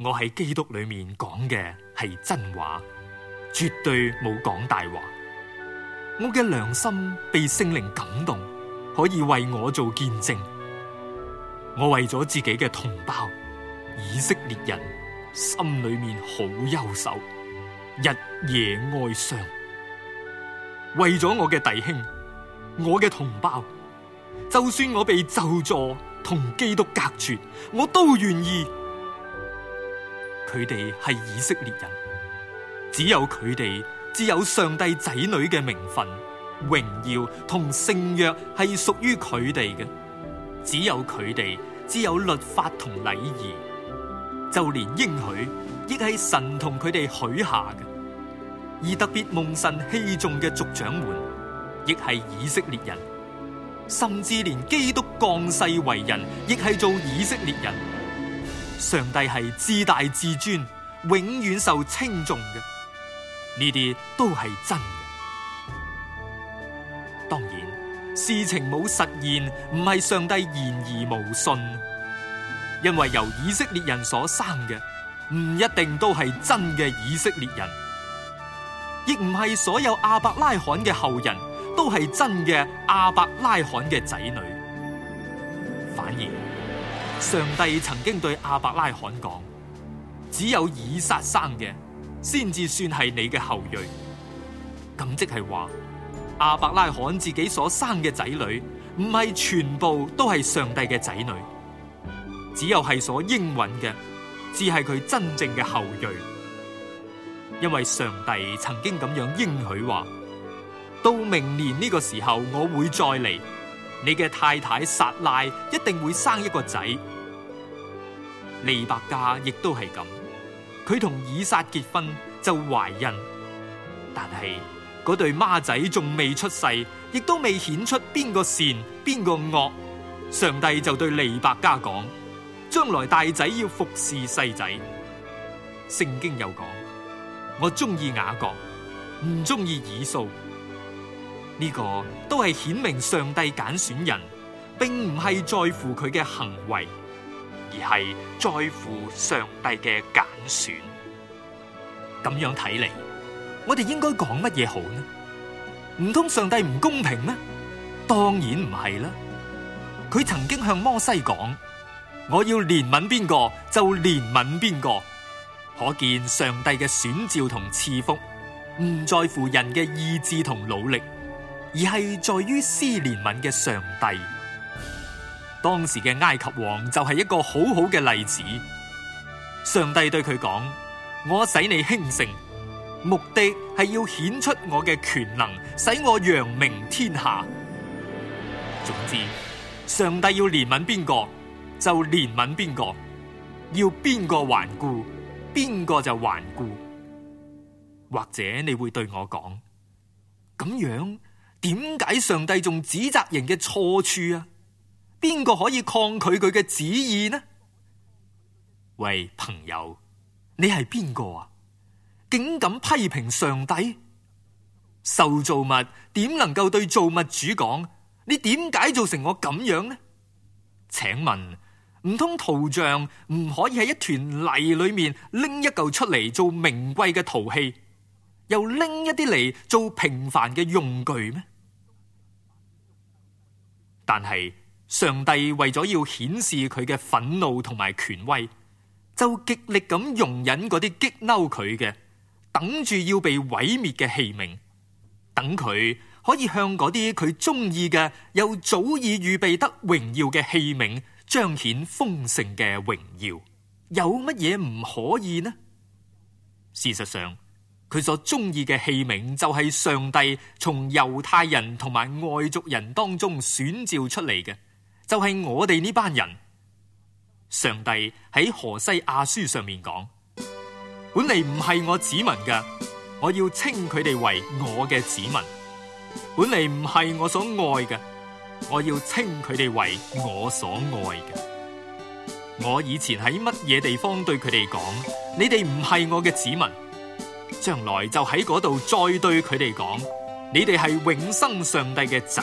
我喺基督裏面講嘅係真話，絕對冇講大話。我嘅良心被聖靈感動，可以為我做見證。我為咗自己嘅同胞以色列人，心裏面好憂愁，日夜哀傷。為咗我嘅弟兄，我嘅同胞，就算我被咒詛同基督隔絕，我都願意。佢哋係以色列人，只有佢哋只有上帝仔女嘅名分、榮耀同聖約係屬於佢哋嘅，只有佢哋只有律法同禮儀，就連應許亦係神同佢哋許下嘅。而特別蒙神器重嘅族長們，亦係以色列人，甚至連基督降世為人，亦係做以色列人。上帝係至大至尊，永遠受稱頌嘅，呢啲都係真嘅。當然，事情冇實現，唔係上帝言而無信，因為由以色列人所生嘅，唔一定都係真嘅以色列人。亦唔係所有亞伯拉罕嘅後人都係真嘅亞伯拉罕嘅仔女，反而上帝曾經對亞伯拉罕講，只有以撒生嘅先至算係你嘅後裔。咁即係話亞伯拉罕自己所生嘅仔女唔係全部都係上帝嘅仔女，只有係所應允嘅只係佢真正嘅後裔。因為上帝曾經咁樣應許話，到明年呢個時候我會再嚟，你嘅太太撒拉一定會生一個仔。利百加亦都係咁，佢同以撒結婚就懷孕，但係嗰對孖仔仲未出世，亦都未顯出邊個善邊個惡，上帝就對利百加講，將來大仔要服侍細仔。聖經又講，我中意雅各，唔中意以掃。呢個都係顯明上帝揀選人，並唔係在乎佢嘅行為，而係在乎上帝嘅揀選。咁樣睇嚟，我哋應該講乜嘢好呢？唔通上帝唔公平咩？當然唔係啦。佢曾經向摩西講，我要憐憫邊個就憐憫邊個。可見上帝嘅選召同賜福唔在乎人嘅意志同努力，而係在於施憐憫嘅上帝。當時嘅埃及王就係一個好好嘅例子。上帝對佢講，我使你興盛，目的係要顯出我嘅權能，使我揚名天下。總之，上帝要憐憫邊個就憐憫邊個，要邊個頑固邊個就頑固。或者你會對我講，咁樣點解上帝仲指責人嘅錯處啊？邊個可以抗拒佢嘅旨意呢？喂，朋友，你係邊個啊？竟敢批評上帝？受造物點能夠對造物主講，你點解做成我咁樣呢？請問，唔通圖像唔可以喺一團泥裏面拎一嚿出嚟做名貴嘅陶器，又拎一啲嚟做平凡嘅用具咩？但係上帝為咗要顯示佢嘅憤怒同埋權威，就極力咁容忍嗰啲激嬲佢嘅，等住要被毀滅嘅器皿，等佢可以向嗰啲佢中意嘅又早已預備得榮耀嘅器皿彰顯豐盛嘅榮耀。有乜嘢唔可以呢？事實上，佢所中意嘅器皿就係上帝從猶太人同埋外族人當中選召出嚟嘅，就係我哋呢班人。上帝喺何西阿書上面講，本嚟唔係我子民嘅，我要稱佢哋為我嘅子民；本嚟唔係我所愛嘅，我要稱佢哋為我所愛嘅。我以前喺乜嘢地方對佢哋講，你哋唔係我嘅子民，將來就喺嗰度再對佢哋講，你哋係永生上帝嘅仔。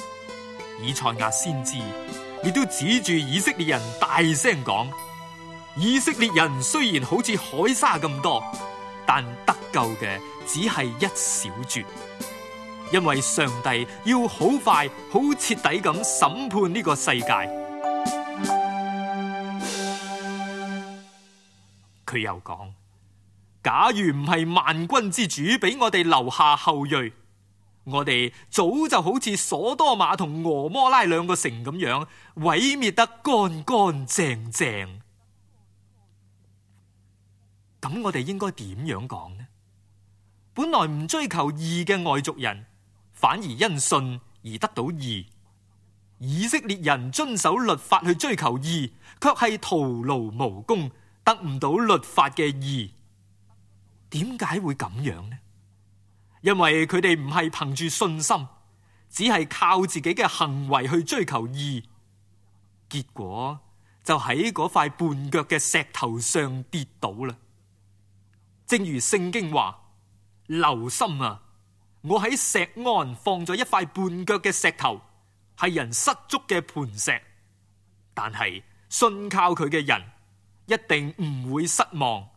以賽亞先知亦都指住以色列人大聲講， 以色列人雖然好似海沙咁多，但得救嘅只係一小撮，因為上帝要好快、好徹底咁審判呢個世界。佢又講，假如唔係萬軍之主俾我哋留下後裔，我哋早就好似所多瑪同俄摩拉兩個城咁樣毀滅得乾乾淨淨。咁我哋應該點樣講呢？本來唔追求義嘅外族人，反而因信而得到義；以色列人遵守律法去追求義，卻係徒勞無功，得唔到律法嘅義。點解會咁樣呢？因為佢哋唔係憑住信心，只係靠自己嘅行為去追求義，結果就喺嗰塊絆腳嘅石頭上跌倒啦。正如聖經話，留心啊，我喺錫安放咗一塊絆腳嘅石頭，係人失足嘅磐石，但係信靠佢嘅人一定唔會失望。